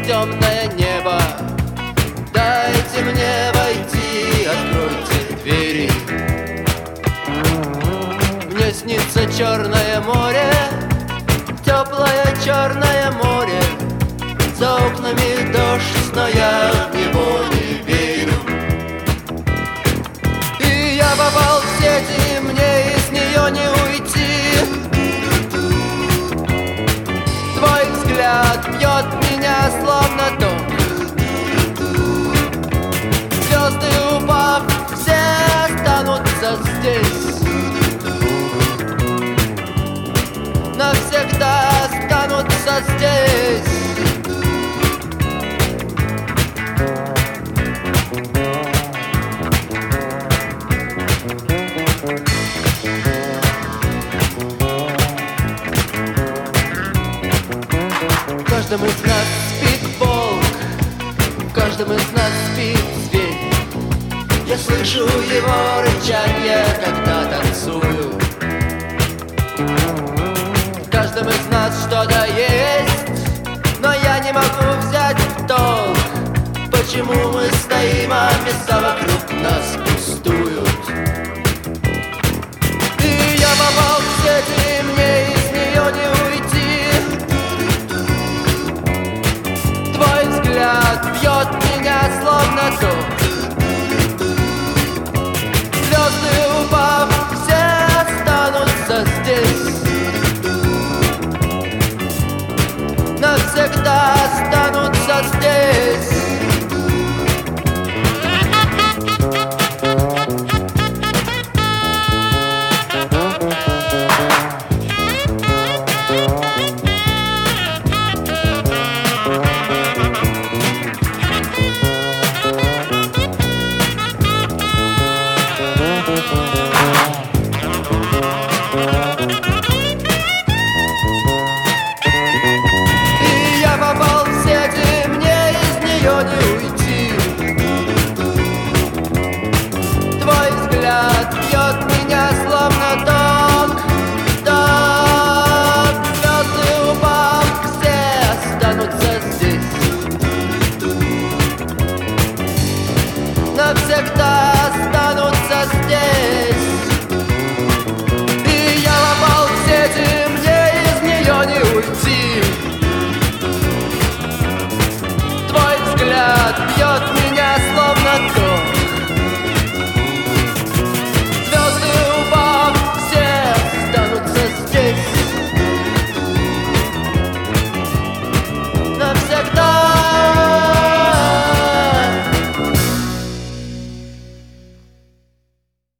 темное небо. Дайте мне войти, откройте двери. Мне снится черное море, теплое черное море. За окнами дождь, но я в него не верю. И я попал в сеть, и мне из нее не уйти. Твой взгляд бьет меня словно ток. Звезды упав, все останутся здесь. Навсегда останутся здесь. В каждом из нас спит волк, в каждом из нас спит зверь. Я слышу его рычанье, когда танцую. В каждом из нас что-то есть, но я не могу взять в толк, почему мы стоим, а места вокруг нас пустуют. И я попал в сеть, и мне из нее не уйти. Твой взгляд бьет меня словно ток. Звезды упав, все останутся здесь. Навсегда останутся здесь. Навсегда